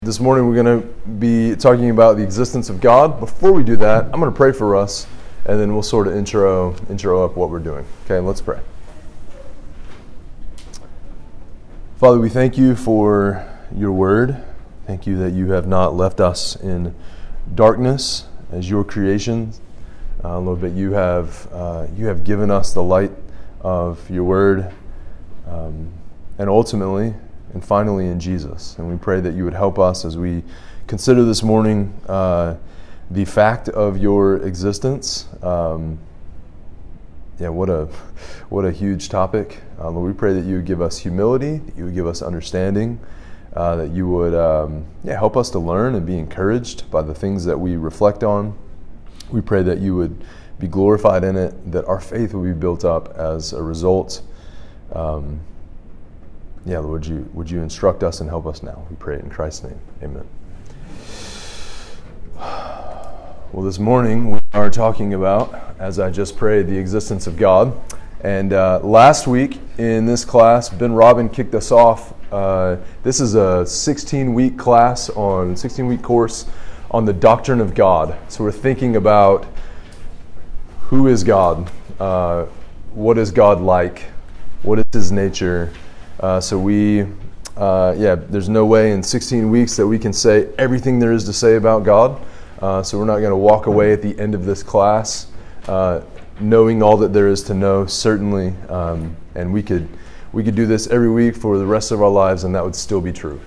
This morning we're going to be talking about the existence of God. Before we do that, I'm going to pray for us, and then we'll sort of intro up what we're doing. Okay, let's pray. Father, we thank you for your word. Thank you that you have not left us in darkness as your creation. Lord, but you have given us the light of your word, and ultimately and finally in Jesus. And we pray that you would help us as we consider this morning the fact of your existence. What a huge topic. Lord, we pray that you would give us humility, that you would give us understanding, that you would help us to learn and be encouraged by the things that we reflect on. We pray that you would be glorified in it, that our faith would be built up as a result. Lord, would you instruct us and help us now? We pray it in Christ's name. Amen. Well, this morning we are talking about, as I just prayed, the existence of God. And last week in this class, Ben Robin kicked us off. This is a 16-week course on the doctrine of God. So we're thinking about who is God? What is God like? What is his nature? There's no way in 16 weeks that we can say everything there is to say about God. So we're not going to walk away at the end of this class knowing all that there is to know, certainly. And we could do this every week for the rest of our lives, and that would still be true.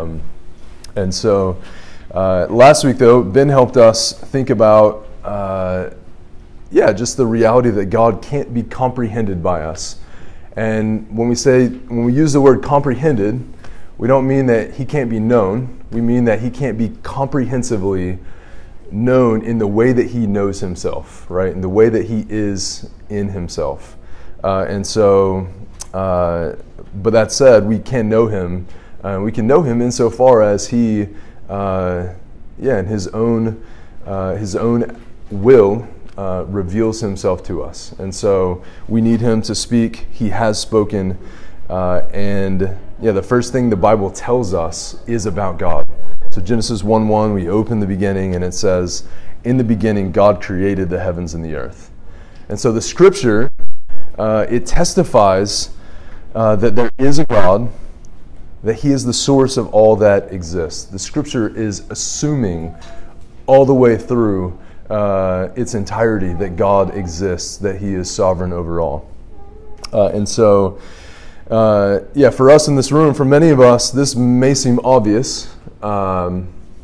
Last week, though, Ben helped us think about just the reality that God can't be comprehended by us. And when we use the word comprehended, we don't mean that he can't be known. We mean that he can't be comprehensively known in the way that he knows himself, right? In the way that he is in himself. But that said, we can know him. We can know him insofar as he, in his own will, reveals himself to us. And so we need him to speak. He has spoken. The first thing the Bible tells us is about God. So Genesis 1:1, we open the beginning and it says, in the beginning God created the heavens and the earth. And so the scripture, it testifies that there is a God, that he is the source of all that exists. The scripture is assuming all the way through its entirety that God exists, that he is sovereign over all. For us in this room, for many of us, this may seem obvious, but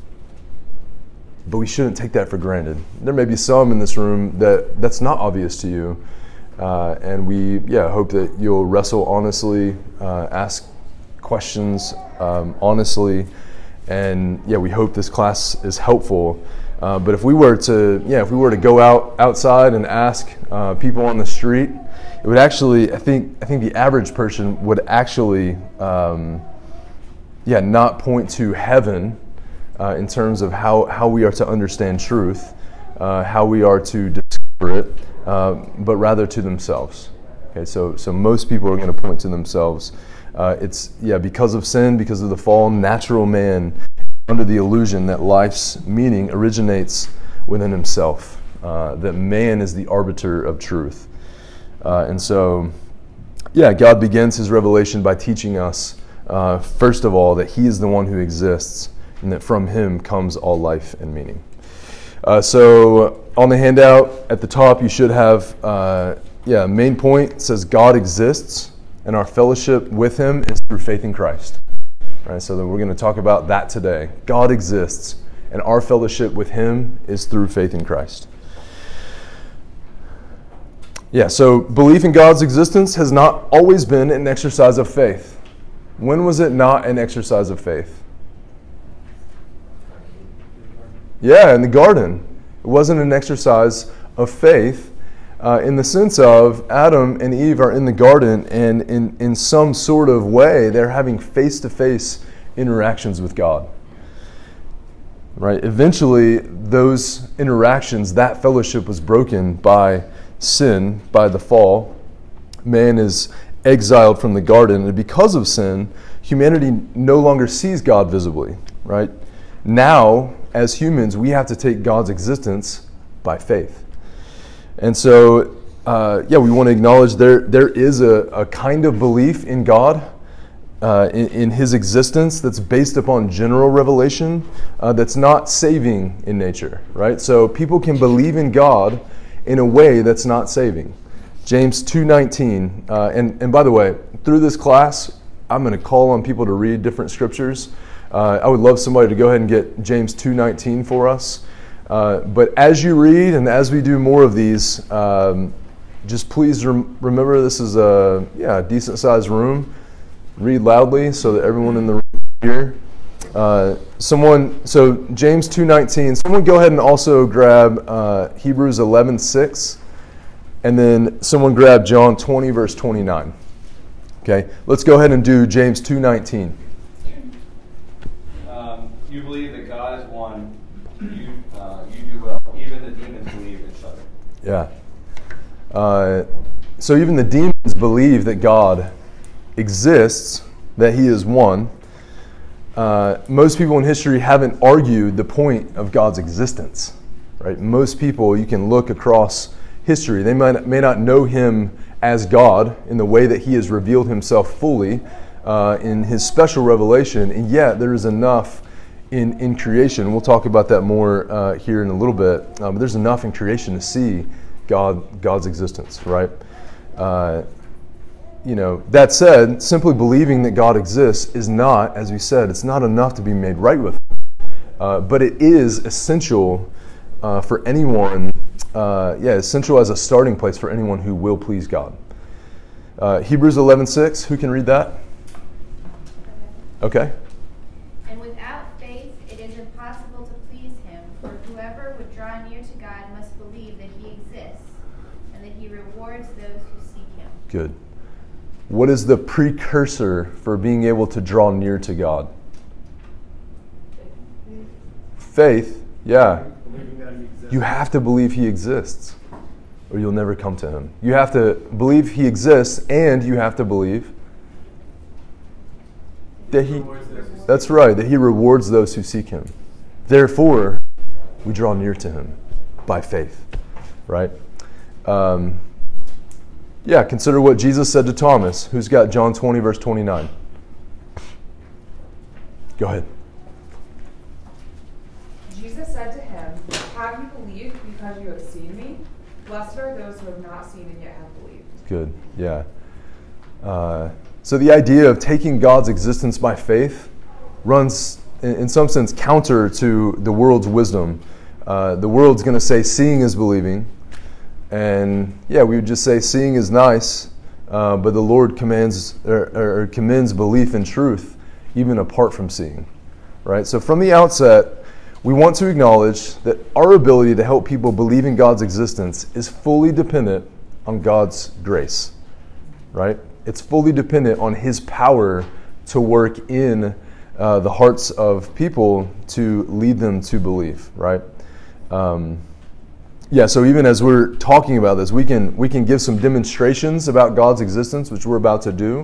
we shouldn't take that for granted. There may be some in this room that's not obvious to you, and we hope that you'll wrestle honestly, ask questions honestly, and we hope this class is helpful. But if we were to go outside and ask people on the street, it would actually, I think the average person would actually, not point to heaven in terms of how we are to understand truth, how we are to discover it, but rather to themselves. Okay, so most people are going to point to themselves. Because of sin, because of the fall, natural man under the illusion that life's meaning originates within himself, that man is the arbiter of truth. God begins his revelation by teaching us, first of all, that he is the one who exists, and that from him comes all life and meaning. So on the handout at the top, you should have, main point says God exists, and our fellowship with him is through faith in Christ. Right, so we're going to talk about that today. God exists, and our fellowship with him is through faith in Christ. So belief in God's existence has not always been an exercise of faith. When was it not an exercise of faith? In the garden. It wasn't an exercise of faith in the sense of Adam and Eve are in the garden, and in some sort of way they're having face-to-face interactions with God. Right? Eventually, those interactions, that fellowship was broken by sin, by the fall. Man is exiled from the garden, and because of sin, humanity no longer sees God visibly. right? Now, as humans, we have to take God's existence by faith. And so, we want to acknowledge there is a kind of belief in God, in his existence, that's based upon general revelation, that's not saving in nature, right? So people can believe in God in a way that's not saving. James 2:19, and by the way, through this class, I'm going to call on people to read different scriptures. I would love somebody to go ahead and get James 2:19 for us. But as you read and as we do more of these, just please remember this is a decent-sized room. Read loudly so that everyone in the room can hear. So James 2:19. Someone go ahead and also grab Hebrews 11:6, and then someone grab John 20 verse 29. Okay, let's go ahead and do James 2:19. You believe that God is one. You do well. Even the demons believe and shudder. Yeah. So even the demons believe that God exists, that he is one. Most people in history haven't argued the point of God's existence, right? Most people, you can look across history, they may not know him as God in the way that he has revealed himself fully in his special revelation, and yet there is enough in creation. We'll talk about that more here in a little bit, but there's enough in creation to see God's existence, right? That said, simply believing that God exists is not, as we said, it's not enough to be made right with him. But it is essential for anyone, essential as a starting place for anyone who will please God. Hebrews 11:6, who can read that? Okay. And without faith it is impossible to please him, for whoever would draw near to God must believe that he exists, and that he rewards those who seek him. Good. What is the precursor for being able to draw near to God? Faith, yeah. You have to believe he exists, or you'll never come to him. You have to believe he exists, and you have to believe that that's right, that he rewards those who seek him. Therefore, we draw near to him by faith, right? Consider what Jesus said to Thomas. Who's got John 20, verse 29? Go ahead. Jesus said to him, "Have you believed because you have seen me? Blessed are those who have not seen and yet have believed." Good, yeah. So the idea of taking God's existence by faith runs, in some sense, counter to the world's wisdom. The world's going to say seeing is believing. And we would just say seeing is nice, but the Lord commands or commends belief in truth even apart from seeing, right? So from the outset, we want to acknowledge that our ability to help people believe in God's existence is fully dependent on God's grace, right? It's fully dependent on his power to work in the hearts of people to lead them to believe, right? So even as we're talking about this, we can give some demonstrations about God's existence, which we're about to do.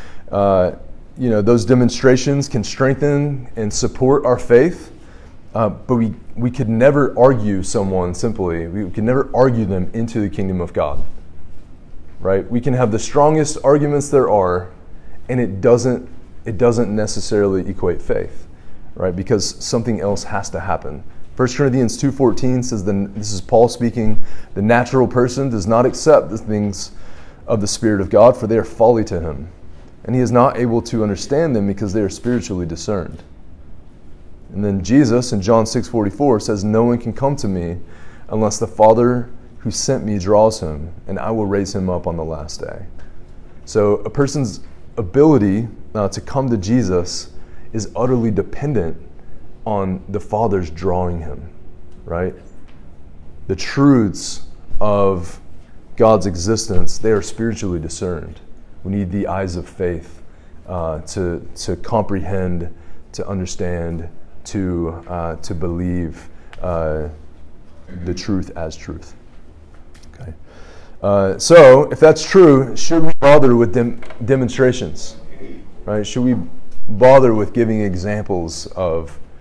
Those demonstrations can strengthen and support our faith, but we could never argue someone simply. We could never argue them into the kingdom of God, right? We can have the strongest arguments there are, and it doesn't necessarily equate faith, right? Because something else has to happen. 1 Corinthians 2:14 says, this is Paul speaking, "The natural person does not accept the things of the Spirit of God, for they are folly to him, and he is not able to understand them because they are spiritually discerned." And then Jesus in John 6:44 says, "No one can come to me unless the Father who sent me draws him, and I will raise him up on the last day." So a person's ability to come to Jesus is utterly dependent on the Father's drawing him, right? The truths of God's existence, they are spiritually discerned. We need the eyes of faith to comprehend, to understand, to believe the truth as truth. Okay. So if that's true, should we bother with demonstrations? Right? Should we bother with giving examples of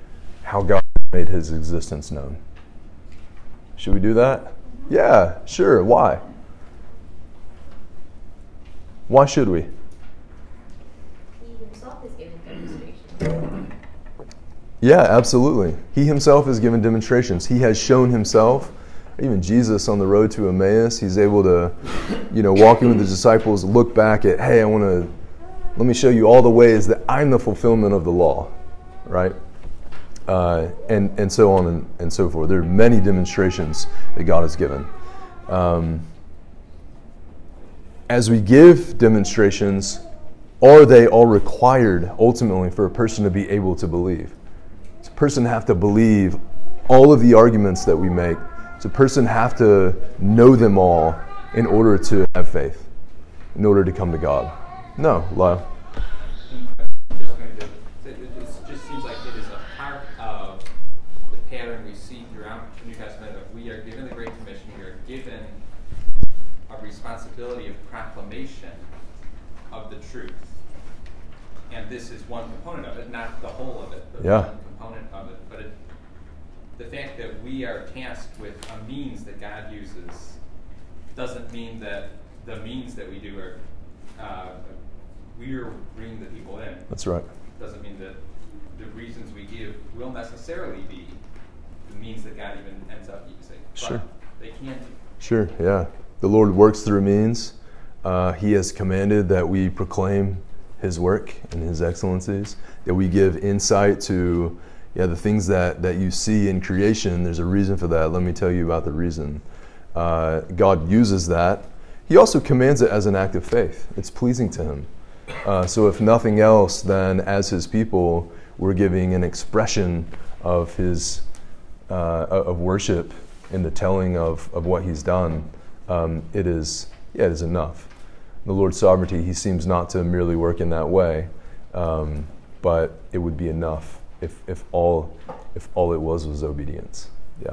how God made his existence known. Should we do that? Yeah, sure. Why? Why should we? He himself is given demonstrations. Yeah, absolutely. He himself has given demonstrations. He has shown himself. Even Jesus on the road to Emmaus, he's able to, walking with the disciples, look back at, hey, let me show you all the ways that I'm the fulfillment of the law, right? And so on and so forth. There are many demonstrations that God has given. As we give demonstrations, are they all required ultimately for a person to be able to believe? Does a person have to believe all of the arguments that we make? Does a person have to know them all in order to have faith, in order to come to God? No, Lyle. It just seems like it is a part of the pattern we see throughout the New Testament of we are given the Great Commission, we are given a responsibility of proclamation of the truth. And this is one component of it, not the whole of it, but one component of it. But the fact that we are tasked with a means that God uses doesn't mean that the means that we do are we're bringing the people in. That's right. Doesn't mean that the reasons we give will necessarily be the means that God even ends up using. Sure. But they can be. Sure, yeah. The Lord works through means. He has commanded that we proclaim his work and his excellencies, that we give insight to the things that you see in creation. There's a reason for that. Let me tell you about the reason. God uses that. He also commands it as an act of faith. It's pleasing to him. So if nothing else, then as his people, we're giving an expression of his of worship in the telling of what he's done. It is enough. The Lord's sovereignty, he seems not to merely work in that way, but it would be enough if all it was obedience.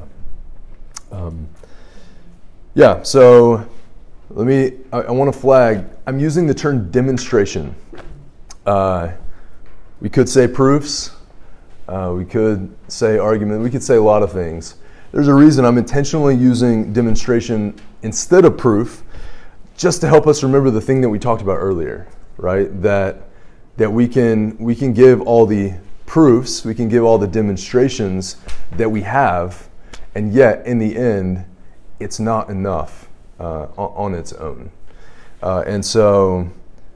So I want to flag, I'm using the term demonstration. We could say proofs, we could say argument, we could say a lot of things. There's a reason I'm intentionally using demonstration instead of proof, just to help us remember the thing that we talked about earlier, right? That we can give all the proofs, we can give all the demonstrations that we have, and yet in the end, it's not enough on its own. And so,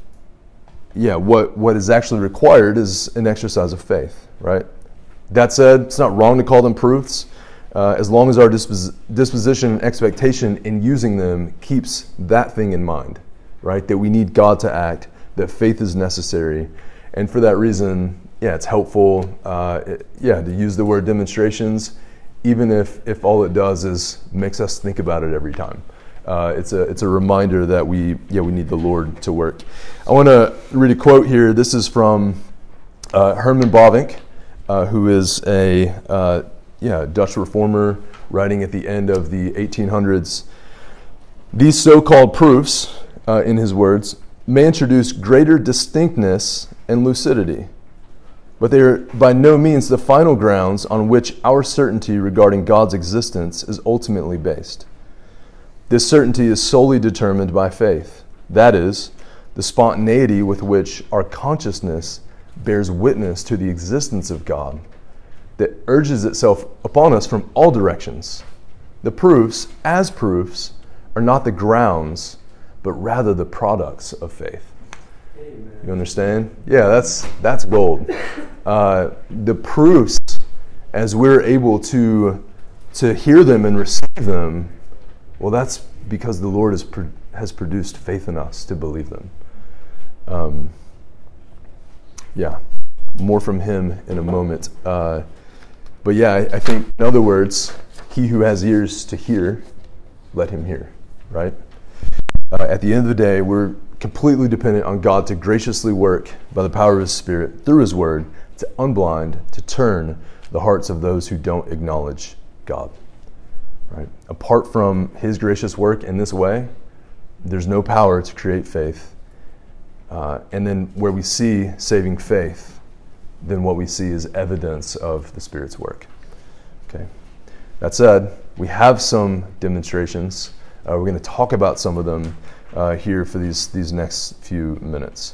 what is actually required is an exercise of faith, right? That said, it's not wrong to call them proofs, as long as our disposition and expectation in using them keeps that thing in mind, right? That we need God to act, that faith is necessary. And for that reason, it's helpful to use the word demonstrations, even if all it does is makes us think about it every time. It's a reminder that we need the Lord to work. I want to read a quote here. This is from Herman Bavinck, who is a Dutch reformer writing at the end of the 1800s. These so-called proofs, in his words, may introduce greater distinctness and lucidity, but they are by no means the final grounds on which our certainty regarding God's existence is ultimately based. This certainty is solely determined by faith. That is, the spontaneity with which our consciousness bears witness to the existence of God, that urges itself upon us from all directions. The proofs, as proofs, are not the grounds, but rather the products of faith. Amen. You understand? Yeah, that's gold. The proofs, as we're able to hear them and receive them, well, that's because the Lord has produced faith in us to believe them. More from him in a moment. But I think, in other words, he who has ears to hear, let him hear, right? At the end of the day, we're completely dependent on God to graciously work by the power of his Spirit through his word to unblind, to turn the hearts of those who don't acknowledge God, right? Apart from his gracious work in this way, there's no power to create faith. And then where we see saving faith, then what we see is evidence of the Spirit's work. Okay. That said, we have some demonstrations. We're going to talk about some of them here for these next few minutes.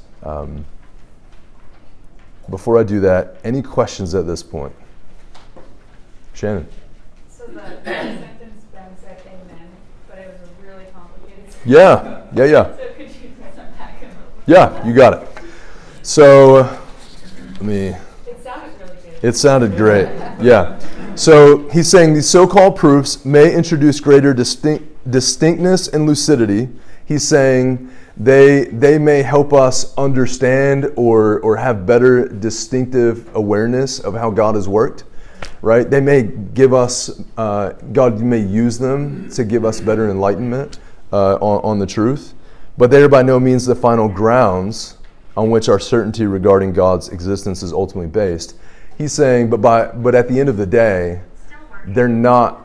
Before I do that, any questions at this point? Shannon? So the sentence Ben said amen, but it was a really complicated sentence. Yeah. So could you unpack it? Yeah, you got it. So, It sounded really good. it sounded great. Yeah. So he's saying these so-called proofs may introduce greater distinctness and lucidity. He's saying they may help us understand or have better distinctive awareness of how God has worked, right? They may give us, God may use them to give us better enlightenment on the truth, but they are by no means the final grounds on which our certainty regarding God's existence is ultimately based. He's saying, but at the end of the day, they're not.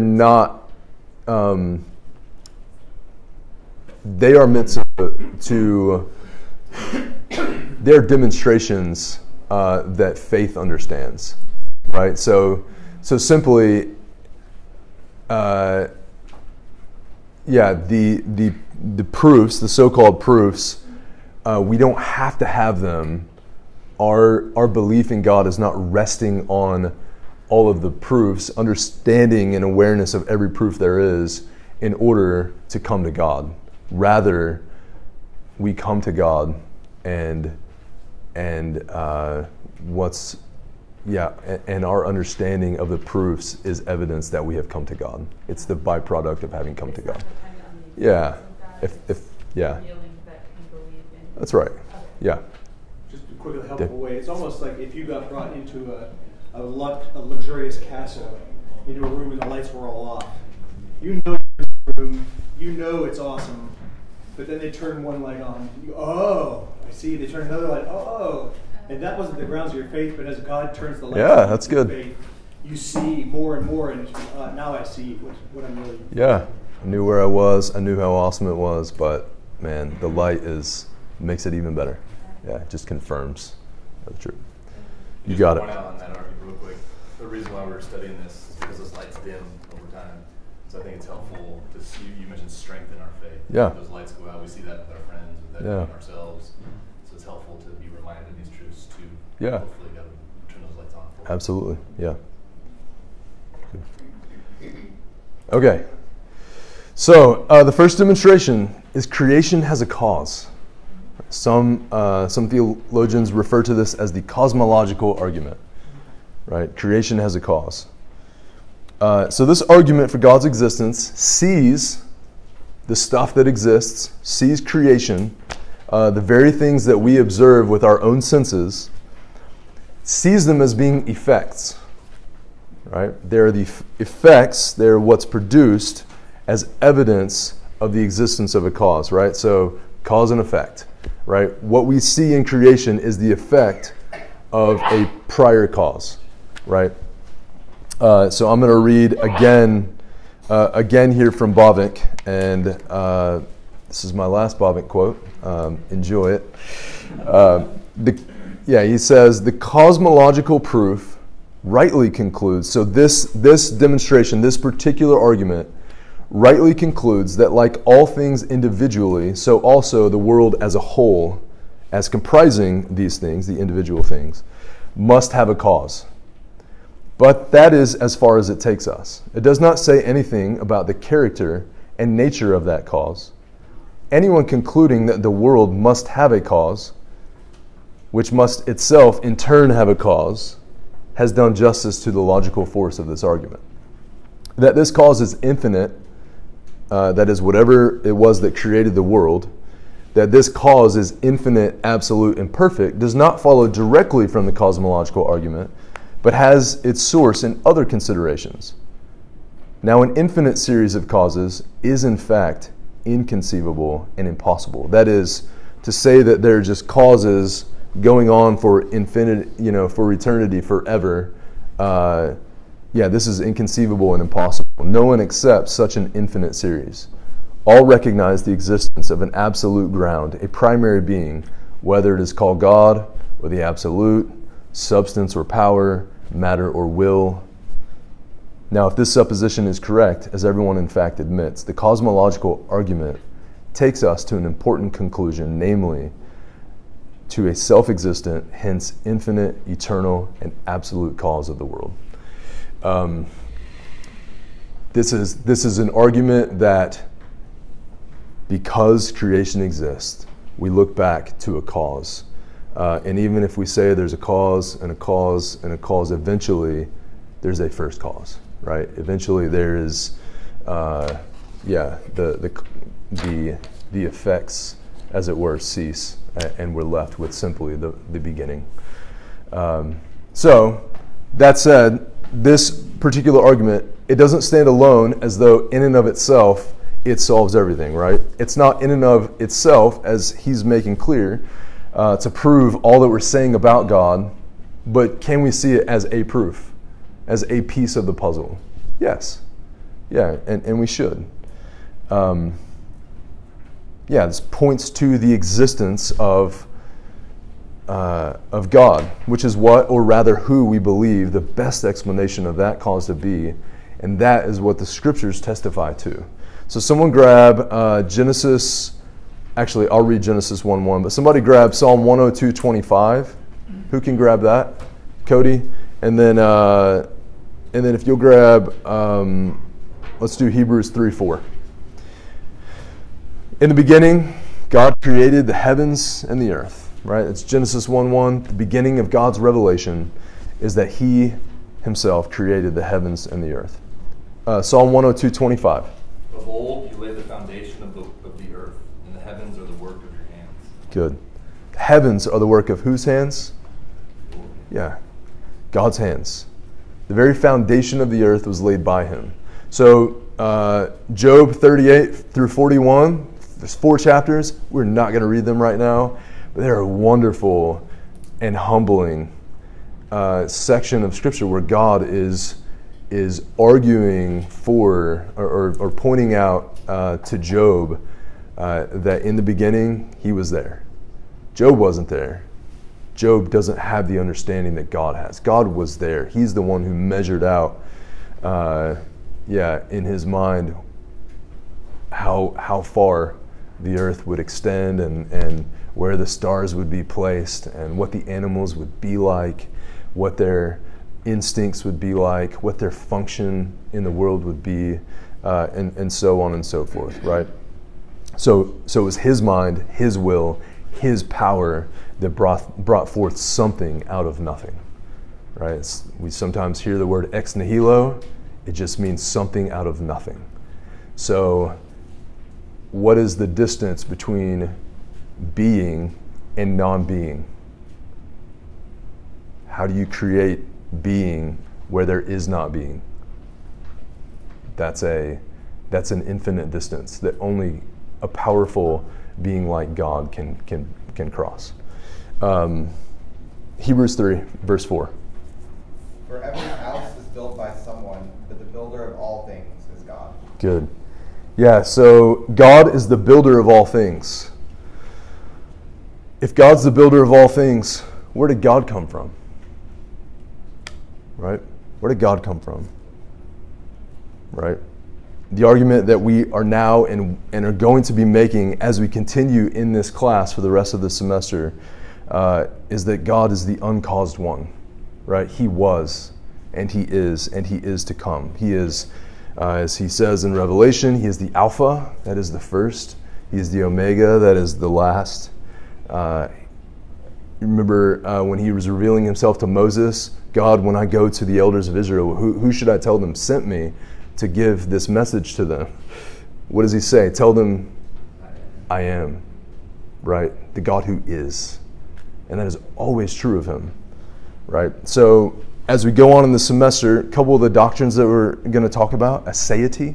They are meant to. They're demonstrations that faith understands, right? So simply, the proofs, the so-called proofs, we don't have to have them. Our belief in God is not resting on all of the proofs, understanding and awareness of every proof there is in order to come to God. Rather, we come to God and our understanding of the proofs is evidence that we have come to God. It's the byproduct of having come to God. Yeah. That's right. Yeah. Just a quickly helpful way. It's almost like if you got brought into a luxurious castle, into a room and the lights were all off. You know you're in the room, you know it's awesome, but then they turn one light on. I see. They turn another light. And that wasn't the grounds of your faith, but as God turns the lights on, that's good. Faith, you see more and more, and now I see what I'm really. Yeah, I knew where I was. I knew how awesome it was, but man, the light makes it even better. Yeah, it just confirms the truth. You got it. Point out on that argument real quick. The reason why we're studying this is because those lights dim over time. So I think it's helpful to see. You mentioned strength in our faith. Yeah. If those lights go out, we see that with our friends, with that in ourselves. So it's helpful to be reminded of these truths to hopefully go turn those lights on. Absolutely. Yeah. Okay. So the first demonstration is creation has a cause. Some theologians refer to this as the cosmological argument. Right? Creation has a cause. So this argument for God's existence sees the stuff that exists, sees creation, the very things that we observe with our own senses, sees them as being effects. Right? They're the effects, they're what's produced as evidence of the existence of a cause, right? So cause and effect, right? What we see in creation is the effect of a prior cause, right? So I'm going to read again here from Bavinck, and this is my last Bavinck quote. Enjoy it. He says, the cosmological proof rightly concludes, so this demonstration, this particular argument, rightly concludes that like all things individually, so also the world as a whole, as comprising these things, the individual things, must have a cause. But that is as far as it takes us. It does not say anything about the character and nature of that cause. Anyone concluding that the world must have a cause, which must itself in turn have a cause, has done justice to the logical force of this argument. That this cause is infinite, that is whatever it was that created the world, that this cause is infinite, absolute, and perfect, does not follow directly from the cosmological argument, but has its source in other considerations. Now, an infinite series of causes is in fact inconceivable and impossible. That is to say that there are just causes going on for infinite, for eternity, forever. This is inconceivable and impossible. No one accepts such an infinite series. All recognize the existence of an absolute ground, a primary being, whether it is called God or the absolute, substance or power, matter or will. Now, if this supposition is correct, as everyone in fact admits, the cosmological argument takes us to an important conclusion, namely, to a self-existent, hence infinite, eternal, and absolute cause of the world. This is an argument that because creation exists, we look back to a cause. And even if we say there's a cause and a cause and a cause, eventually there's a first cause, right? Eventually there is, the effects, as it were, cease, and we're left with simply the beginning. So, that said, this particular argument, it doesn't stand alone as though in and of itself it solves everything, right? It's not in and of itself, as he's making clear, to prove all that we're saying about God, but can we see it as a proof, as a piece of the puzzle? Yes. Yeah, and we should. This points to the existence of God, which is what, or rather who, we believe the best explanation of that cause to be, and that is what the scriptures testify to. So someone grab Genesis, actually I'll read Genesis 1:1, but somebody grab Psalm 102:25. Who can grab that? Cody? And then if you'll grab, let's do Hebrews 3:4. In the beginning, God created the heavens and the earth, right? It's Genesis 1:1. The beginning of God's revelation is that he himself created the heavens and the earth. Psalm 102:25. Of old you laid the foundation of the earth, and the heavens are the work of your hands. Good. The heavens are the work of whose hands? Yeah, God's hands. The very foundation of the earth was laid by him. So Job 38 through 41, there's 4 chapters. We're not going to read them right now, but they're a wonderful and humbling section of Scripture where God is arguing for or pointing out to Job that in the beginning he was there. Job wasn't there. Job doesn't have the understanding that God has. God was there. He's the one who measured out, in his mind, how far the earth would extend and where the stars would be placed and what the animals would be like, what their instincts would be like, what their function in the world would be, and so on and so forth, right? So it was his mind, his will, his power that brought forth something out of nothing, right? We sometimes hear the word ex nihilo. It just means something out of nothing. So what is the distance between being and non-being? How do you create being where there is not being? That's an infinite distance that only a powerful being like God can cross. Hebrews 3, verse 4. For every house is built by someone, but the builder of all things is God. Good. Yeah, so God is the builder of all things. If God's the builder of all things, where did God come from? Right? Where did God come from? Right? The argument that we are now and are going to be making as we continue in this class for the rest of the semester is that God is the uncaused one. Right? He was, and he is to come. He is, as he says in Revelation, he is the Alpha, that is the first. He is the Omega, that is the last. Remember when he was revealing himself to Moses, God, when I go to the elders of Israel, who should I tell them sent me to give this message to them? What does he say? Tell them, I am, right? The God who is. And that is always true of him, right? So as we go on in the semester, a couple of the doctrines that we're going to talk about, aseity.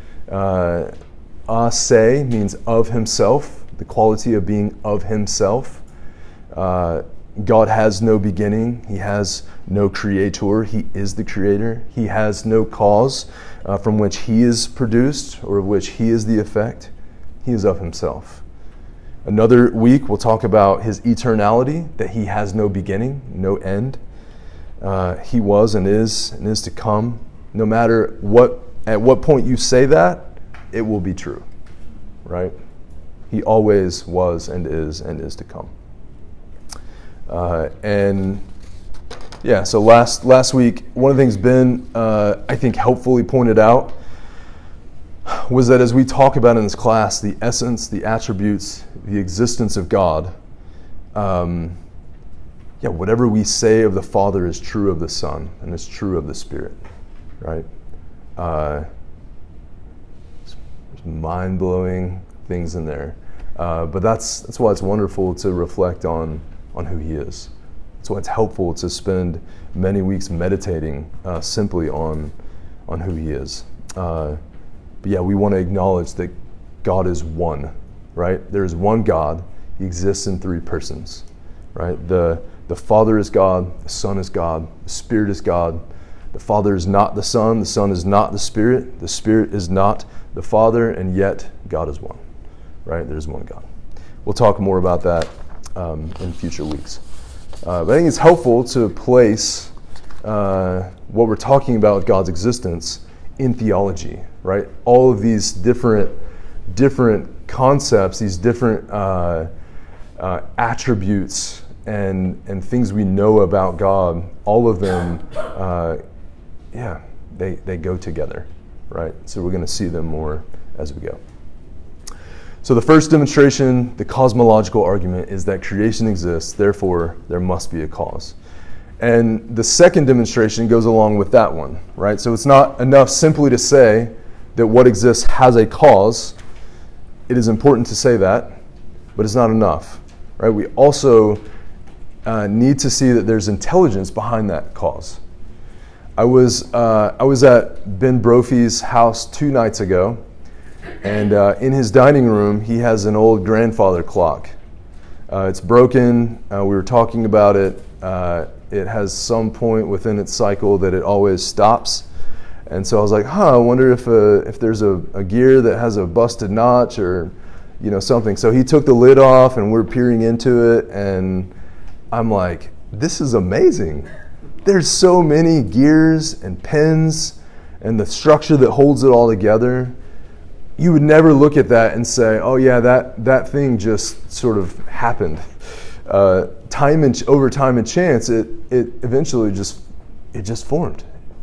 Ase means of himself, the quality of being of himself. God has no beginning. He has no creator. He is the creator. He has no cause from which he is produced or of which he is the effect. He is of himself. Another week, we'll talk about his eternality, that he has no beginning, no end. He was and is to come. No matter at what point you say that, it will be true, right? He always was and is to come. So last week, one of the things Ben, I think, helpfully pointed out was that as we talk about in this class, the essence, the attributes, the existence of God, whatever we say of the Father is true of the Son and is true of the Spirit, right? There's mind-blowing things in there, but that's why it's wonderful to reflect on who He is. That's why it's helpful to spend many weeks meditating simply on who He is. We want to acknowledge that God is one, right? There is one God. He exists in three persons, right? The Father is God, the Son is God, the Spirit is God. The Father is not the Son is not the Spirit is not the Father, and yet God is one, right? There's one God. We'll talk more about that in future weeks. But I think it's helpful to place what we're talking about with God's existence in theology, right? All of these different concepts, these different attributes and things we know about God, all of them, they go together, right? So we're going to see them more as we go. So the first demonstration, the cosmological argument, is that creation exists, therefore there must be a cause. And the second demonstration goes along with that one, right? So it's not enough simply to say that what exists has a cause. It is important to say that, but it's not enough, right? We also need to see that there's intelligence behind that cause. I was at Ben Brophy's house 2 nights ago, and in his dining room, he has an old grandfather clock. It's broken. We were talking about it. It has some point within its cycle that it always stops. And so I was like, I wonder if there's a gear that has a busted notch or something. So he took the lid off, and we're peering into it, and I'm like, this is amazing. There's so many gears and pins and the structure that holds it all together. You would never look at that and say, oh yeah, that thing just sort of happened. Over time and chance, it eventually just formed,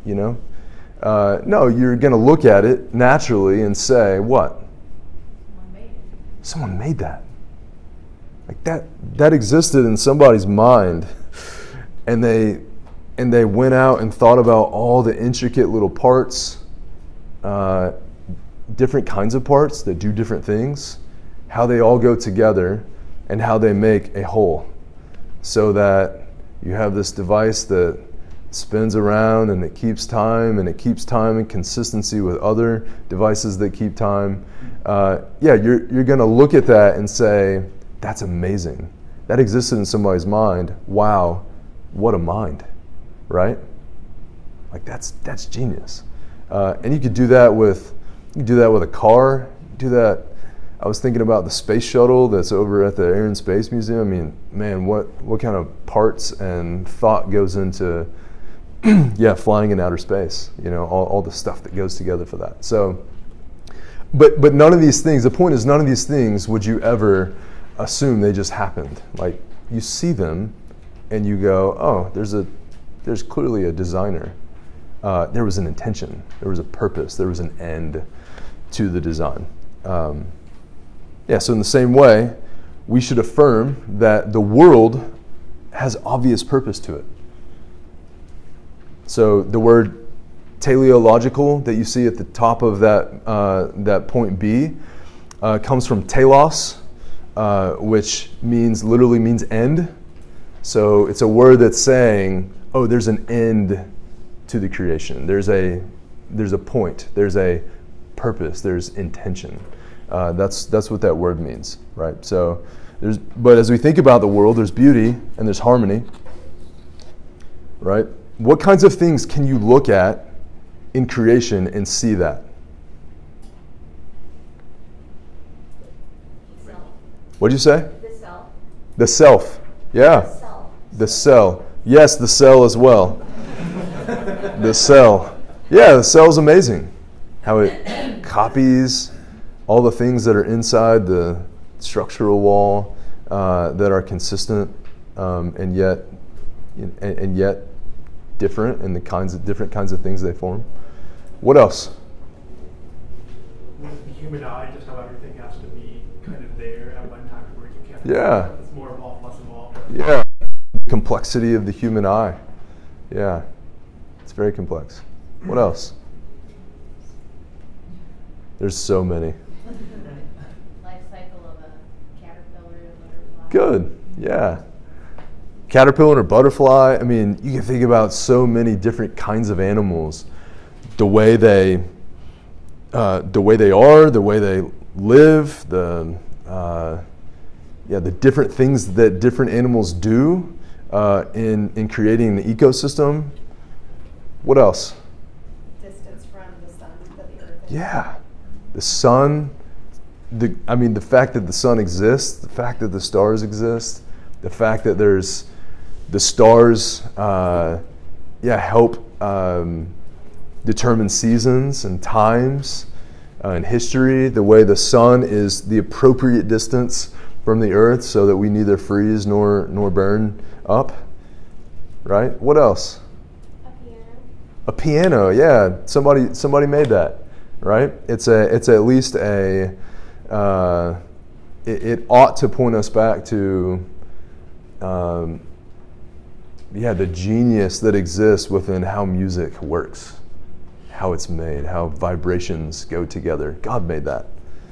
No, you're going to look at it naturally and say, what? Someone made that. Like that existed in somebody's mind, and they went out and thought about all the intricate little parts, different kinds of parts that do different things, how they all go together, and how they make a whole, so that you have this device that spins around and it keeps time and consistency with other devices that keep time. You're going to look at that and say, that's amazing. That existed in somebody's mind. Wow, what a mind, right? Like that's genius. And you could do that with a car. Do that. I was thinking about the space shuttle that's over at the Air and Space Museum. I mean, man, what kind of parts and thought goes into flying in outer space? All the stuff that goes together for that. So, but none of these things. The point is, none of these things would you ever assume they just happened. Like, you see them and you go, oh, there's clearly a designer. There was an intention, there was a purpose, there was an end to the design. So in the same way, we should affirm that the world has obvious purpose to it. So the word teleological that you see at the top of that point B comes from telos, which literally means end. So it's a word that's saying, oh, there's an end to the creation. There's a point. There's a purpose. There's intention. That's what that word means, right? So but as we think about the world, there's beauty and there's harmony, right? What kinds of things can you look at in creation and see that? What'd you say? The self. The self. Yeah. Self. The cell. Yes, the cell as well. The cell. Yeah, the cell's amazing. How it copies all the things that are inside the structural wall that are consistent and yet different in the different kinds of things they form. What else? The human eye, just how everything has to be kind of there at one time where you can't. Yeah. It's more evolved, less evolved. Yeah. The complexity of the human eye. Yeah. It's very complex. What else? There's so many. Life cycle of a caterpillar and butterfly. Good. Yeah. Caterpillar or butterfly. I mean, you can think about so many different kinds of animals. The way they are, the way they live, the different things that different animals do in creating the ecosystem. What else? Distance from the sun that the earth is. Yeah, the sun. The fact that the sun exists, the fact that the stars exist, the fact that there's the stars, help determine seasons and times and history. The way the sun is the appropriate distance from the earth, so that we neither freeze nor burn up. Right? What else? A piano, yeah. Somebody made that, right? It's at least it ought to point us back to the genius that exists within how music works, how it's made, how vibrations go together. God made that.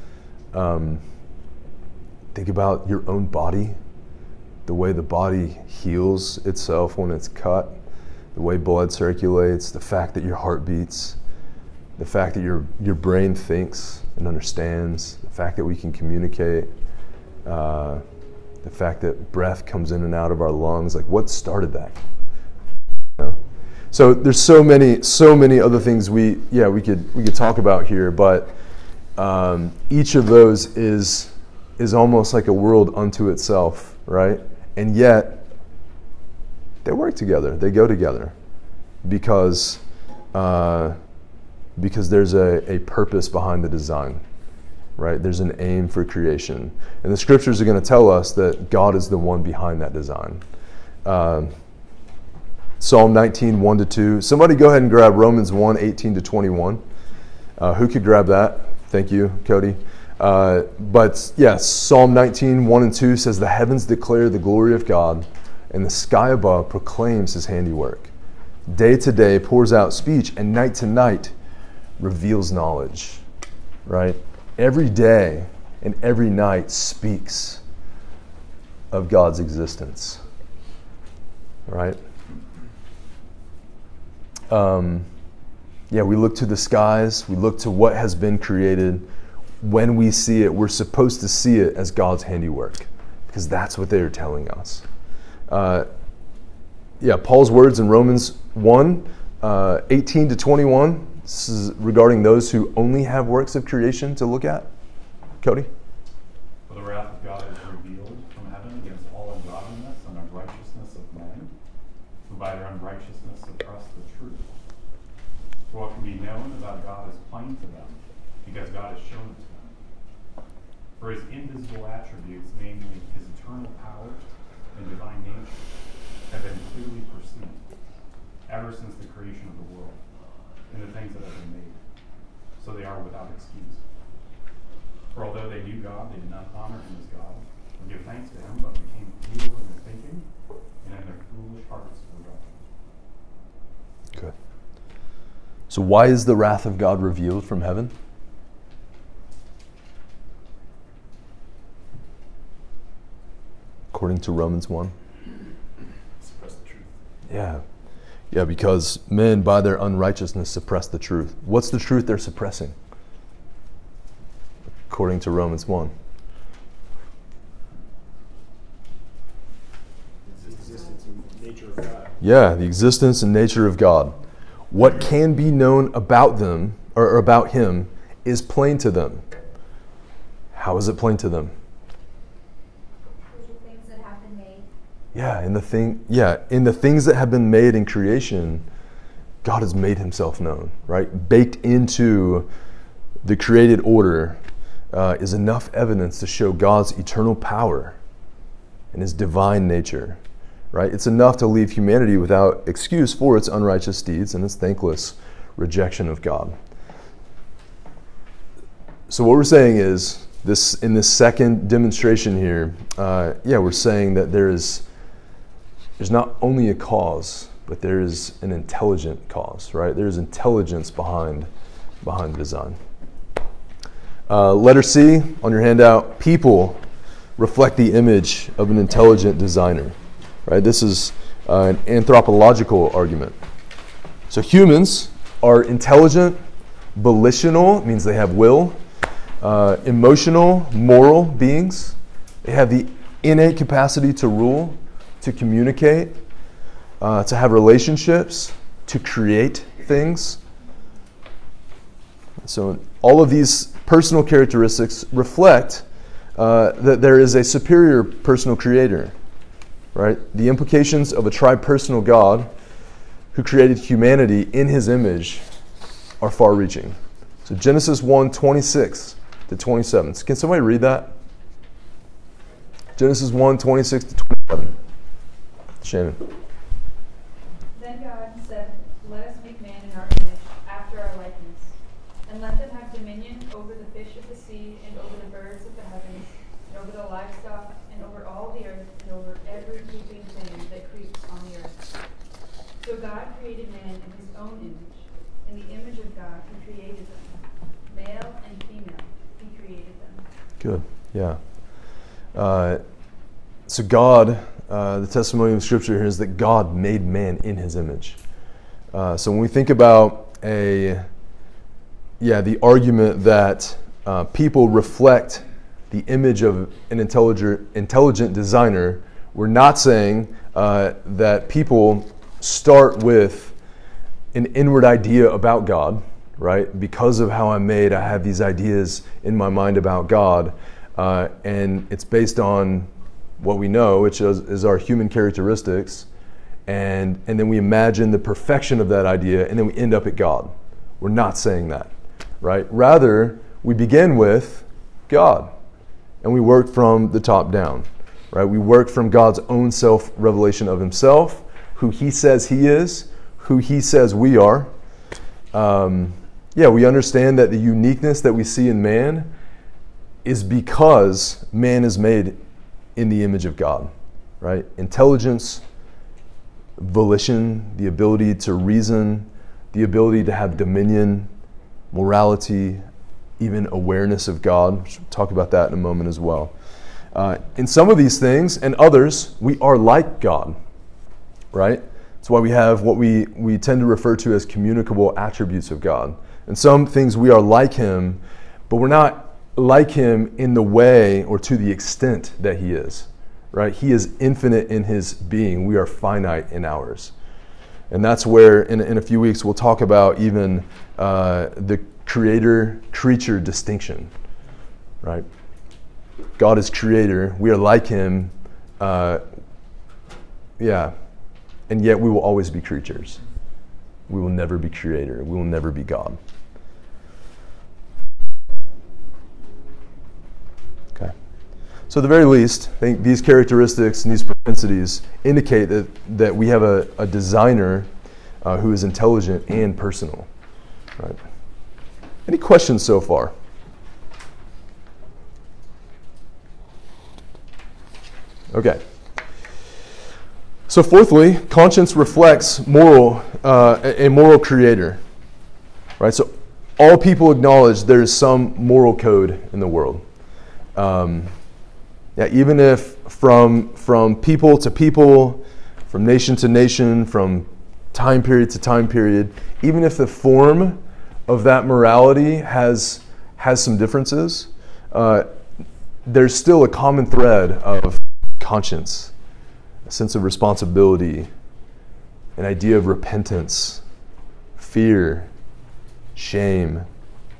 Think about your own body, the way the body heals itself when it's cut, the way blood circulates, the fact that your heart beats, the fact that your brain thinks and understands, the fact that we can communicate, the fact that breath comes in and out of our lungs. Like, what started that? You know? So there's so many other things we could talk about here, but each of those is almost like a world unto itself, right? And yet they work together. They go together because there's a purpose behind the design, right? There's an aim for creation. And the scriptures are going to tell us that God is the one behind that design. Psalm 19, 1-2. Somebody go ahead and grab Romans 1, 18-21. Who could grab that? Thank you, Cody. But yes, Psalm 19, 1-2 says, "The heavens declare the glory of God, and the sky above proclaims his handiwork. Day to day pours out speech, and night to night reveals knowledge." Right? Every day and every night speaks of God's existence. Right? We look to the skies, we look to what has been created. When we see it, we're supposed to see it as God's handiwork, because that's what they are telling us. Paul's words in Romans 1, 18-21. This is regarding those who only have works of creation to look at. Cody? For the wrath of God is revealed from heaven against all ungodliness and unrighteousness of men, who by their unrighteousness suppress the truth. For what can be known about God is plain to them, because God has shown it to them. For his invisible attributes, namely his eternal power and divine nature, have been clearly perceived, ever since the creation of the world, and the things that have been made. So they are without excuse. For although they knew God, they did not honor him as God, or give thanks to him, but became futile in their thinking, and in their foolish hearts were darkened. Good. So why is the wrath of God revealed from heaven? According to Romans 1. Suppress the truth. Yeah, because men by their unrighteousness suppress the truth. What's the truth they're suppressing? According to Romans 1. The existence and nature of God. Yeah, the existence and nature of God. What can be known about them, or about him, is plain to them. How is it plain to them? in the things that have been made in creation, God has made himself known, right? Baked into the created order is enough evidence to show God's eternal power and his divine nature, right? It's enough to leave humanity without excuse for its unrighteous deeds and its thankless rejection of God. So what we're saying is, in this second demonstration here, we're saying that there's not only a cause, but there is an intelligent cause, right? There's intelligence behind design. Letter C on your handout, people reflect the image of an intelligent designer, right? This is an anthropological argument. So humans are intelligent, volitional, it means they have will, emotional, moral beings. They have the innate capacity to rule, to communicate, to have relationships, to create things. So all of these personal characteristics reflect that there is a superior personal creator, right? The implications of a tri-personal God who created humanity in his image are far-reaching. So Genesis 1:26 to 27. Can somebody read that? Genesis 1:26 to 27. Shannon. Then God said, "Let us make man in our image, after our likeness, and let them have dominion over the fish of the sea, and over the birds of the heavens, and over the livestock, and over all the earth, and over every creeping thing that creeps on the earth." So God created man in his own image. In the image of God he created them. Male and female he created them. Good, yeah. So God, the testimony of Scripture here is that God made man in his image. So when we think about the argument that people reflect the image of an intelligent designer, we're not saying that people start with an inward idea about God, right? Because of how I'm made, I have these ideas in my mind about God, and it's based on what we know, which is our human characteristics, and then we imagine the perfection of that idea, and then we end up at God. We're not saying that, right? Rather, we begin with God, and we work from the top down, right? We work from God's own self-revelation of himself, who he says he is, who he says we are. We understand that the uniqueness that we see in man is because man is made in the image of God, right? Intelligence, volition, the ability to reason, the ability to have dominion, morality, even awareness of God. We'll talk about that in a moment as well. In some of these things and others, we are like God, right? That's why we have what we tend to refer to as communicable attributes of God. In some things we are like him, but we're not like him in the way or to the extent that he is, right? He is infinite in his being. We are finite in ours. And that's where in a few weeks we'll talk about even the creator-creature distinction, right? God is creator. We are like him. And yet we will always be creatures. We will never be creator. We will never be God. Okay. So at the very least, I think these characteristics and these propensities indicate that we have a designer who is intelligent and personal. Right. Any questions so far? Okay. So fourthly, conscience reflects a moral creator, right? So all people acknowledge there is some moral code in the world. Even if from people to people, from nation to nation, from time period to time period, even if the form of that morality has some differences, there's still a common thread of conscience, a sense of responsibility, an idea of repentance, fear, shame,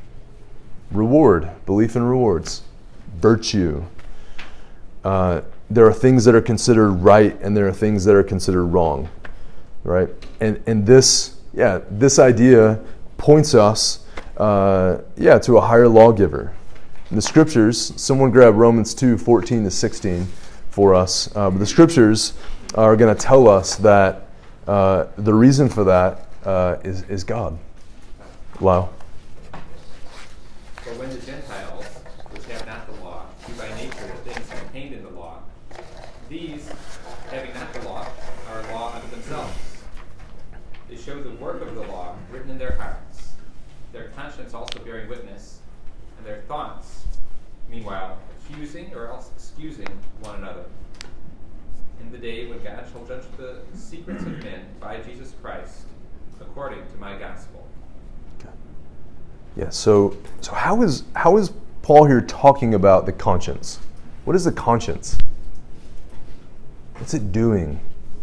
reward, belief in rewards, virtue. there are things that are considered right and there are things that are considered wrong, right? And this idea points us, to a higher lawgiver. In the scriptures, someone grab Romans 2:14-16 for us. But the scriptures are going to tell us that the reason for that is God. Lyle. For when the Gentiles, which have not the law, do by nature the things contained in the law, these, having not the law, are a law unto themselves. They show the work of the law written in their hearts, their conscience also bearing witness, and their thoughts, meanwhile, accusing or else excusing one another. In the day when God shall judge the secrets of men by Jesus Christ, according to my gospel. Yeah, so how is Paul here talking about the conscience? What is the conscience? What's it doing?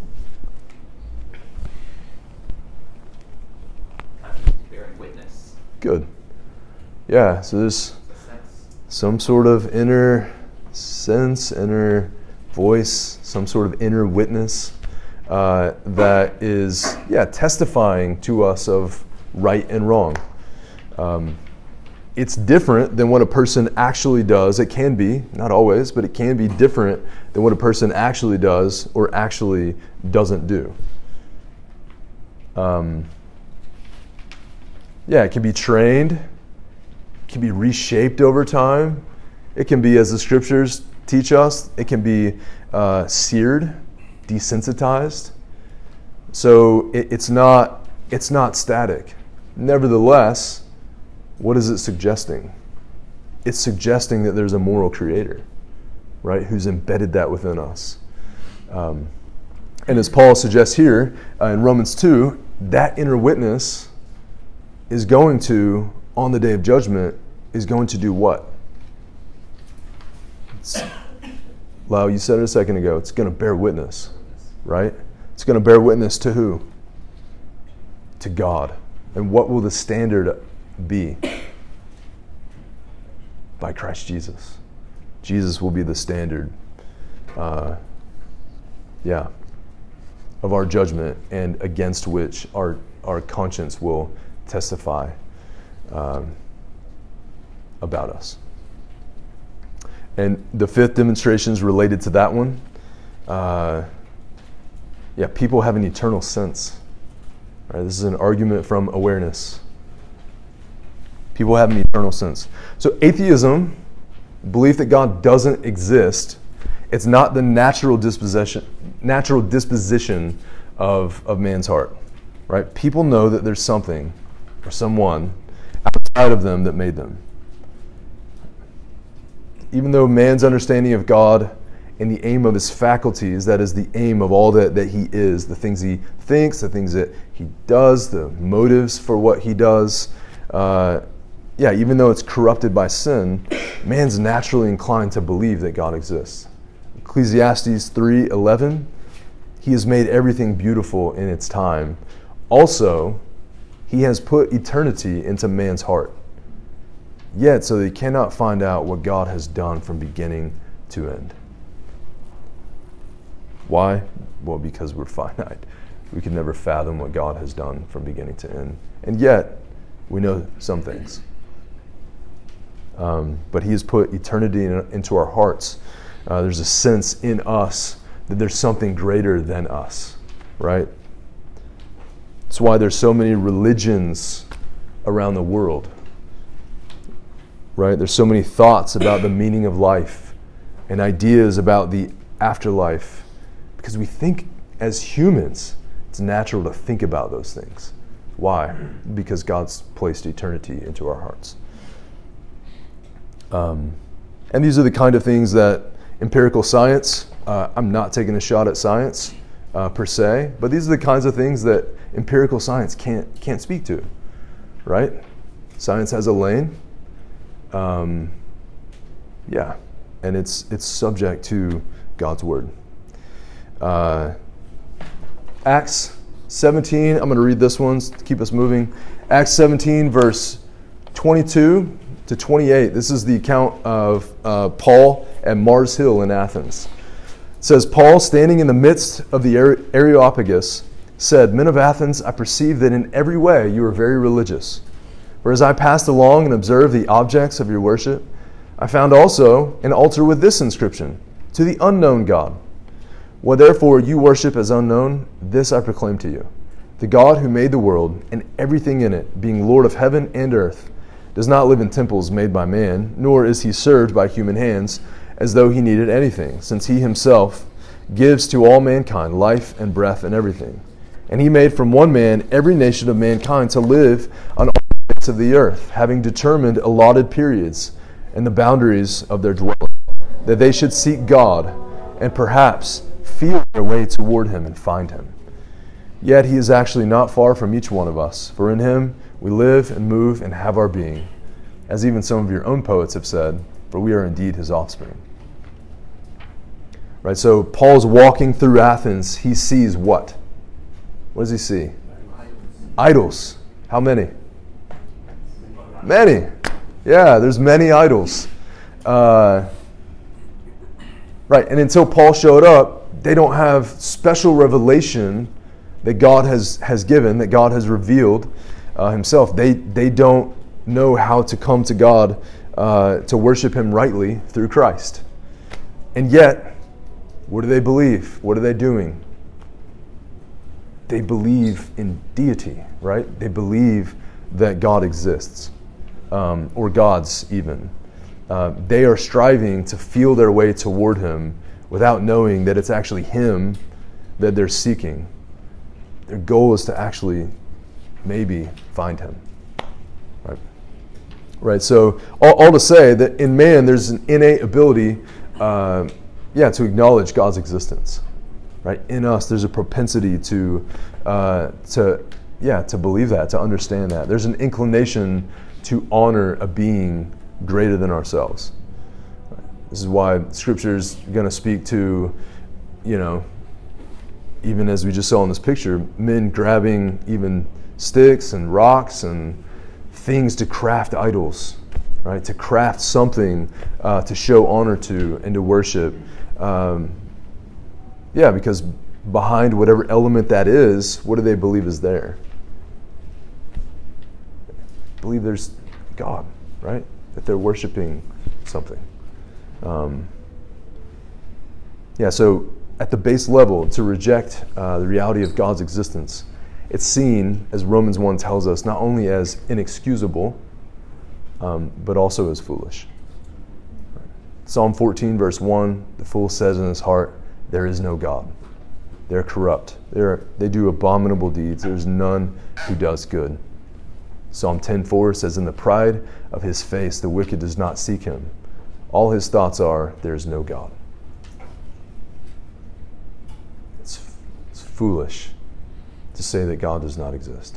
Bearing witness. Good. Yeah, so there's some sort of inner sense, inner voice, some sort of inner witness that is, testifying to us of right and wrong. It's different than what a person actually does. It can be, not always, but it can be different than what a person actually does or actually doesn't do. It can be trained. It can be reshaped over time. It can be, as the scriptures teach us, it can be seared, desensitized. So it's not static. Nevertheless, what is it suggesting? It's suggesting that there's a moral creator, right, who's embedded that within us. And as Paul suggests here in Romans 2, that inner witness is going to, on the day of judgment, is going to do what? Lau, you said it a second ago. It's going to bear witness, right? It's going to bear witness to who? To God. And what will the standard be? By Christ Jesus. Jesus will be the standard, of our judgment, and against which our conscience will testify about us. And the fifth demonstration is related to that one. People have an eternal sense. Right, this is an argument from awareness. People have an eternal sense. So atheism, belief that God doesn't exist, it's not the natural disposition of man's heart. Right? People know that there's something or someone outside of them that made them. Even though man's understanding of God and the aim of his faculties, that is the aim of all that he is, the things he thinks, the things that he does, the motives for what he does, even though it's corrupted by sin, man's naturally inclined to believe that God exists. Ecclesiastes 3:11, he has made everything beautiful in its time. Also, he has put eternity into man's heart. Yet, so they cannot find out what God has done from beginning to end. Why? Well, because we're finite. We can never fathom what God has done from beginning to end. And yet, we know some things. But he has put eternity into our hearts. There's a sense in us that there's something greater than us, right? That's why there's so many religions around the world. Right? There's so many thoughts about the meaning of life and ideas about the afterlife, because we think as humans it's natural to think about those things. Why? Because God's placed eternity into our hearts. And these are the kind of things that empirical science, I'm not taking a shot at science per se, but these are the kinds of things that empirical science can't speak to, right? Science has a lane. And it's subject to God's word. Acts 17, I'm going to read this one to keep us moving. Acts 17, verse 22 to 28. This is the account of Paul at Mars Hill in Athens. It says, Paul, standing in the midst of the Areopagus, said, Men of Athens, I perceive that in every way you are very religious. For as I passed along and observed the objects of your worship, I found also an altar with this inscription, To the unknown God. What therefore you worship as unknown, this I proclaim to you. The God who made the world and everything in it, being Lord of heaven and earth, does not live in temples made by man, nor is he served by human hands as though he needed anything, since he himself gives to all mankind life and breath and everything. And he made from one man every nation of mankind to live on all the face of the earth, having determined allotted periods and the boundaries of their dwelling, that they should seek God and perhaps feel their way toward him and find him. Yet he is actually not far from each one of us, for in him we live and move and have our being, as even some of your own poets have said, for we are indeed his offspring. Right, so Paul's walking through Athens. He sees what? What does he see? Idols. How many? Many. Yeah, there's many idols. Right, and until Paul showed up, they don't have special revelation that God has given, that God has revealed himself. They don't know how to come to God to worship him rightly through Christ. And yet, what do they believe? What are they doing? They believe in deity, right? They believe that God exists, or gods even. They are striving to feel their way toward him without knowing that it's actually him that they're seeking. Their goal is to actually maybe find him. Right. So all to say that in man there's an innate ability to acknowledge God's existence. Right? In us there's a propensity to believe that, to understand that. There's an inclination to honor a being greater than ourselves. This is why Scripture's going to speak to, even as we just saw in this picture, men grabbing even sticks and rocks and things to craft idols, right? To craft something to show honor to and to worship. Because behind whatever element that is, what do they believe is there? Believe there's God, right? That they're worshiping something. So at the base level, to reject the reality of God's existence, it's seen, as Romans 1 tells us, not only as inexcusable, but also as foolish. Psalm 14, verse 1, the fool says in his heart, there is no God. They're corrupt. They do abominable deeds. There's none who does good. Psalm 10:4 says, in the pride of his face, the wicked does not seek him. All his thoughts are, there is no God. It's foolish to say that God does not exist.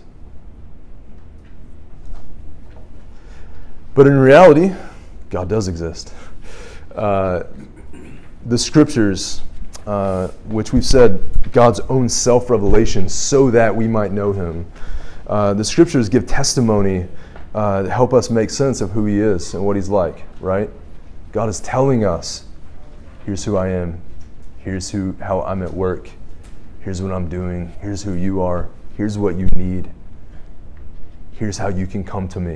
But in reality, God does exist. The Scriptures, which we've said, God's own self-revelation so that we might know him. The Scriptures give testimony to help us make sense of who he is and what he's like, right? God is telling us, here's who I am, here's how I'm at work, here's what I'm doing, here's who you are, here's what you need, here's how you can come to me.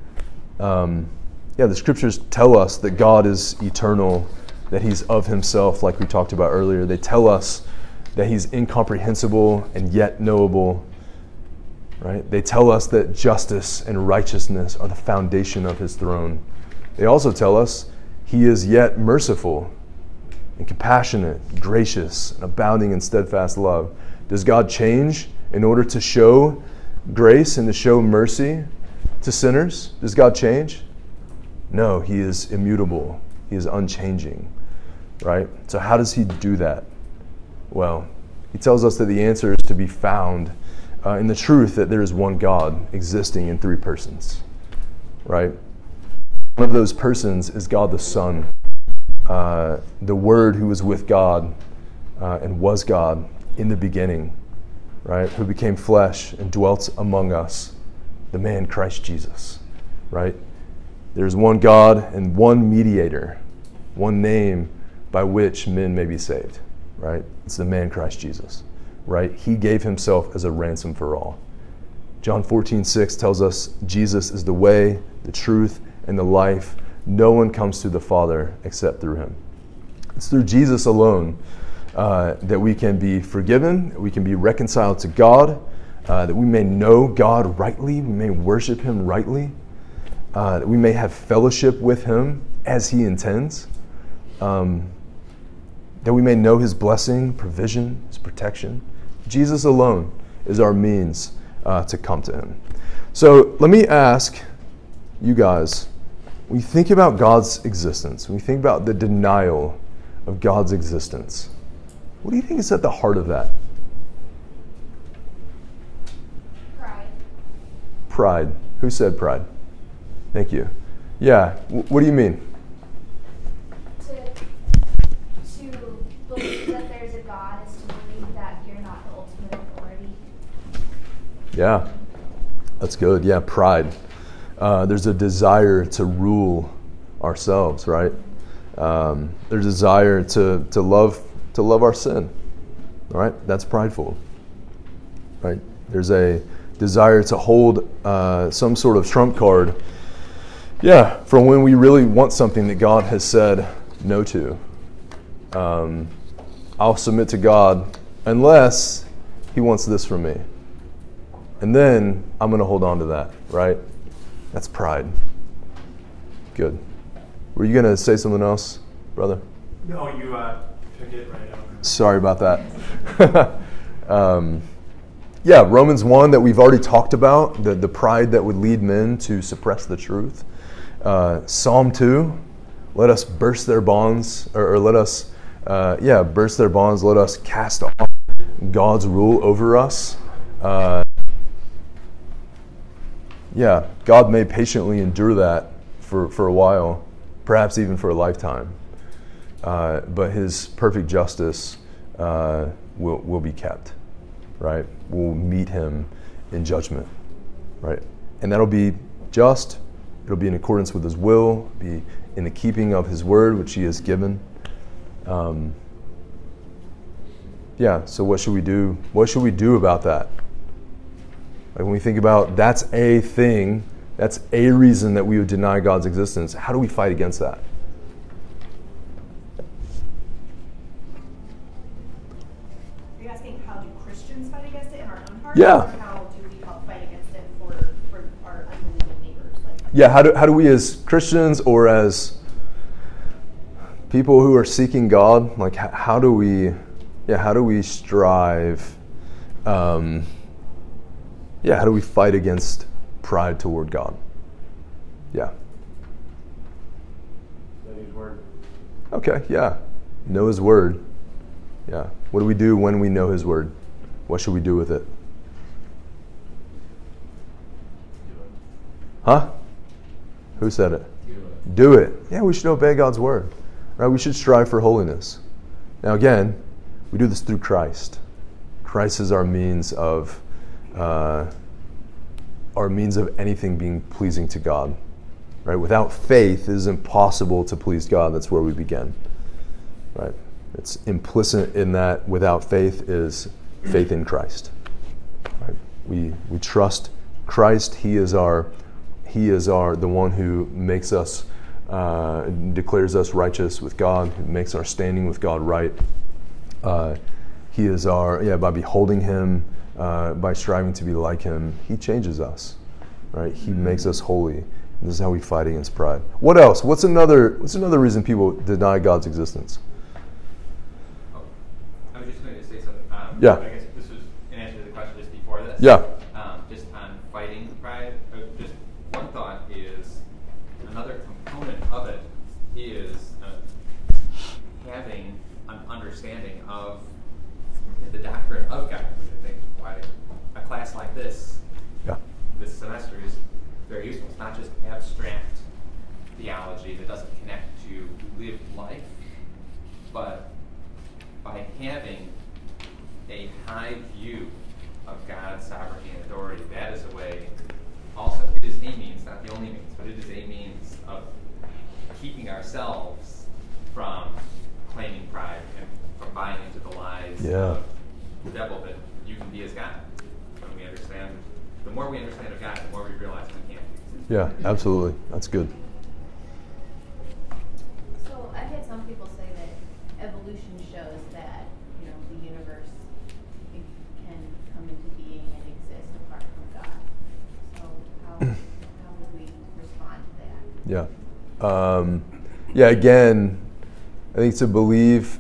The Scriptures tell us that God is eternal, that he's of himself, like we talked about earlier. They tell us that he's incomprehensible and yet knowable. Right? They tell us that justice and righteousness are the foundation of his throne. They also tell us he is yet merciful and compassionate, gracious, and abounding in steadfast love. Does God change in order to show grace and to show mercy to sinners? Does God change? No, he is immutable. He is unchanging. Right? So how does he do that? Well, he tells us that the answer is to be found in the truth that there is one God existing in three persons, right? One of those persons is God the Son, the Word who was with God and was God in the beginning, right? Who became flesh and dwelt among us, the man Christ Jesus, right? There's one God and one mediator, one name by which men may be saved. right? It's the man Christ Jesus, right? He gave himself as a ransom for all. John 14:6 tells us Jesus is the way, the truth, and the life. No one comes to the Father except through him. It's through Jesus alone that we can be forgiven, we can be reconciled to God, that we may know God rightly, we may worship him rightly, that we may have fellowship with him as he intends, that we may know his blessing, provision, his protection. Jesus alone is our means to come to him. So let me ask you guys, when you think about God's existence, when you think about the denial of God's existence, what do you think is at the heart of that? Pride. Pride. Who said pride? Thank you. Yeah, what do you mean? To believe that there's a God is to believe that you're not the ultimate authority. Yeah, that's good. Yeah, pride. There's a desire to rule ourselves, right? There's a desire to love our sin. All right, that's prideful, right? There's a desire to hold some sort of trump card, yeah, from when we really want something that God has said no to. I'll submit to God unless he wants this from me. And then I'm going to hold on to that, right? That's pride. Good. Were you going to say something else, brother? No, you took it right out. Sorry about that. Yeah, Romans 1 that we've already talked about, the pride that would lead men to suppress the truth. Psalm 2, let us burst their bonds, or let us, burst their bonds, let us cast off God's rule over us. God may patiently endure that for a while, perhaps even for a lifetime. But his perfect justice will be kept, right? We'll meet him in judgment, right? And that'll be just, it'll be in accordance with his will, be in the keeping of his word, which he has given. So what should we do? What should we do about that? Like when we think about that's a thing, that's a reason that we would deny God's existence, how do we fight against that? Are you asking how do Christians fight against it in our own hearts? Yeah. Or how do we help fight against it for our unbelieving neighbors? Yeah, how do we as Christians or as people who are seeking God, like how do we strive, how do we fight against pride toward God? Yeah. Know his word. Okay, yeah. Know his word. Yeah. What do we do when we know his word? What should we do with it? Huh? Who said it? Do it. Yeah, we should obey God's word. Right? We should strive for holiness. Now again, we do this through Christ. Christ is our means of anything being pleasing to God. Right? Without faith, it is impossible to please God. That's where we begin. Right? It's implicit in that without faith is faith in Christ. Right? We trust Christ. He is the one who makes us, declares us righteous with God, who makes our standing with God right. He is by beholding him, by striving to be like him, he changes us. Right? He makes us holy. This is how we fight against pride. What else? What's another reason people deny God's existence? I was just going to say something. I guess this was an answer to the question just before this. Yeah. Just on fighting pride. Just one thought is another component of it is having an understanding of the doctrine of God. Which I think why a class like this, this semester is very useful. It's not just abstract theology that doesn't connect to lived life, but by having a high view of God's sovereignty and authority, that is a way also, it is a means, not the only means, but it is a means of keeping ourselves from claiming pride and from buying into the Yeah, absolutely. That's good. So I've had some people say that evolution shows that, the universe can come into being and exist apart from God. So how would we respond to that? Yeah. Again, I think to believe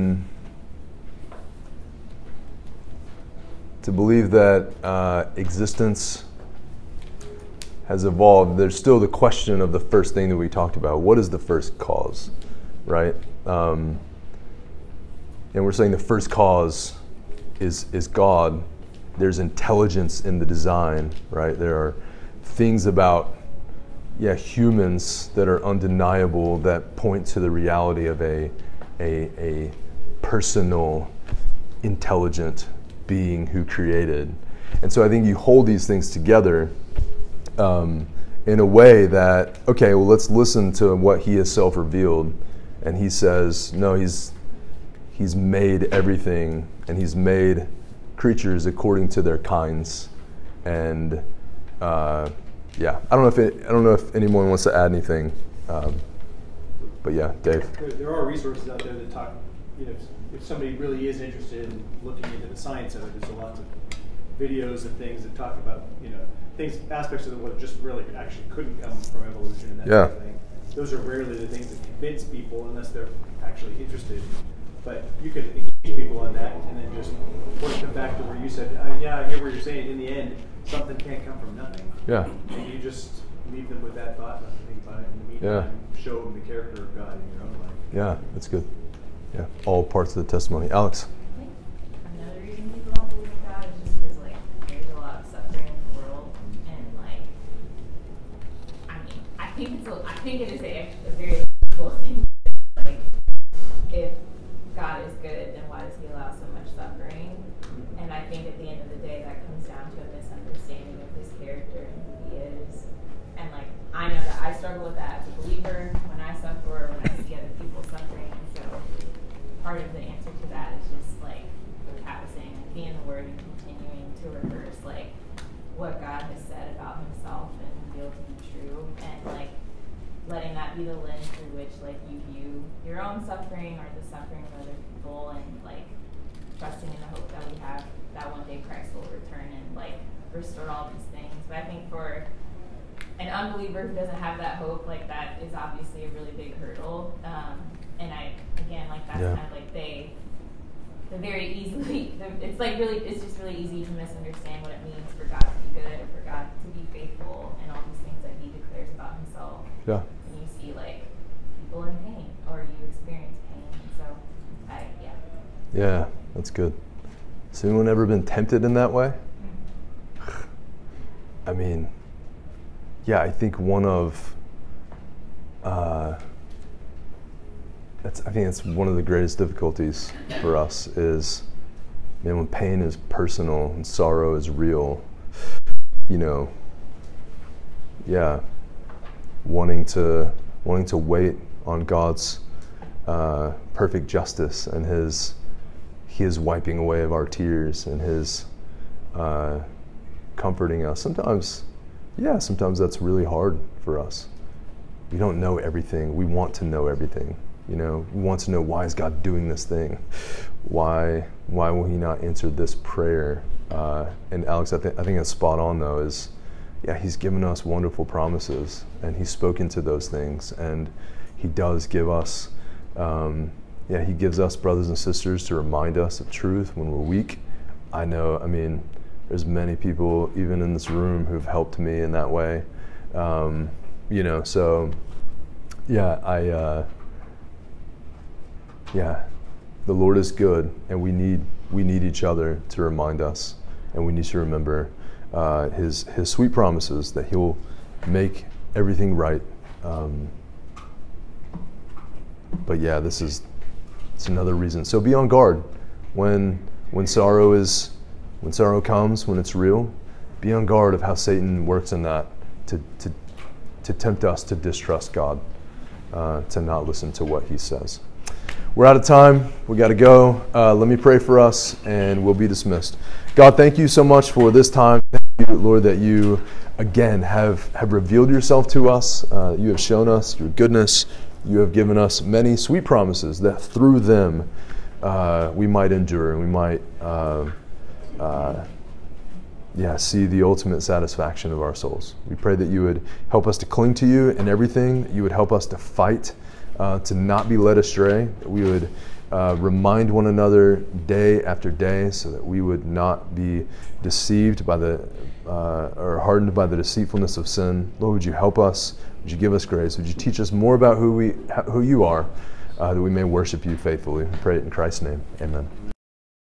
that existence has evolved, there's still the question of the first thing that we talked about. What is the first cause, right? And we're saying the first cause is God. There's intelligence in the design, right? There are things about humans that are undeniable that point to the reality of a personal, intelligent being who created. And so I think you hold these things together in a way that, okay, well, let's listen to what he has self-revealed. And he says, no, he's made everything, and he's made creatures according to their kinds. And I don't know if anyone wants to add anything, but yeah, Dave. There are resources out there that talk. If somebody really is interested in looking into the science of it, there's lots of videos and things that talk about aspects of what just really actually couldn't come from evolution and that kind of thing. Those are rarely the things that convince people unless they're actually interested. But you could engage people on that and then just point them back to where you said, I hear what you're saying. In the end, something can't come from nothing. Yeah. And you just leave them with that thought, not to think about it in the meantime, and show them the character of God in your own life. Yeah, that's good. Yeah, all parts of the testimony. Alex. Another reason people don't believe in God is just because there's a lot of suffering in the world, and I think it is a very cool thing. If God is good, then why does he allow so much suffering? And I think at the end of the day, that comes down to a misunderstanding of his character and who he is. And I know that I struggle with that as a believer when I suffer, when I see other people suffering. And so part of the answer to that is just what Pat was saying, be in the Word and continuing to rehearse what God has said about himself and revealed to be true, and letting that be the lens through which you view your own suffering or the suffering of other people, and trusting in the hope that we have that one day Christ will return and restore all these things. But I think for an unbeliever who doesn't have that hope, that is obviously a really big hurdle. And that's kind of they very easily, it's just really easy to misunderstand what it means for God to be good or for God to be faithful and all these things that he declares about himself. Yeah. And you see people in pain, or you experience pain, and so Yeah, that's good. Has anyone ever been tempted in that way? I mean, I think one of I think it's one of the greatest difficulties for us is, when pain is personal and sorrow is real, wanting to wait on God's perfect justice and his wiping away of our tears and his comforting us. Sometimes that's really hard for us. We don't know everything. We want to know everything. We want to know, why is God doing this thing? Why will he not answer this prayer? And Alex, I think that's spot on though, is he's given us wonderful promises and he's spoken to those things, and he does give us he gives us brothers and sisters to remind us of truth when we're weak. There's many people even in this room who've helped me in that way. The Lord is good, and we need each other to remind us, and we need to remember his sweet promises that he'll make everything right. It's another reason. So be on guard when sorrow comes, when it's real. Be on guard of how Satan works in that to tempt us to distrust God, to not listen to what he says. We're out of time. We got to go. Let me pray for us, and we'll be dismissed. God, thank you so much for this time. Thank you, Lord, that you again, have revealed yourself to us. You have shown us your goodness. You have given us many sweet promises that through them we might endure and we might see the ultimate satisfaction of our souls. We pray that you would help us to cling to you in everything, that you would help us to fight, to not be led astray, that we would remind one another day after day so that we would not be deceived by or hardened by the deceitfulness of sin. Lord, would you help us? Would you give us grace? Would you teach us more about who you are, that we may worship you faithfully? We pray it in Christ's name. Amen.